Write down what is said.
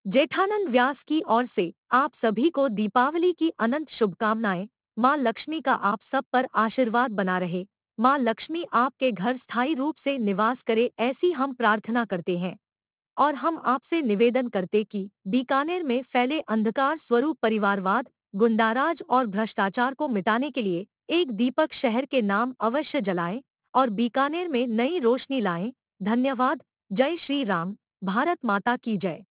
जेठानंद व्यास की ओर से आप सभी को दीपावली की अनंत शुभकामनाएं। माँ लक्ष्मी का आप सब पर आशीर्वाद बना रहे। माँ लक्ष्मी आपके घर स्थायी रूप से निवास करे, ऐसी हम प्रार्थना करते हैं। और हम आपसे निवेदन करते कि बीकानेर में फैले अंधकार स्वरूप परिवारवाद, गुंडाराज और भ्रष्टाचार को मिटाने के लिए एक दीपक शहर के नाम अवश्य जलाएं और बीकानेर में नई रोशनी लाएं। धन्यवाद। जय श्री राम। भारत माता की जय।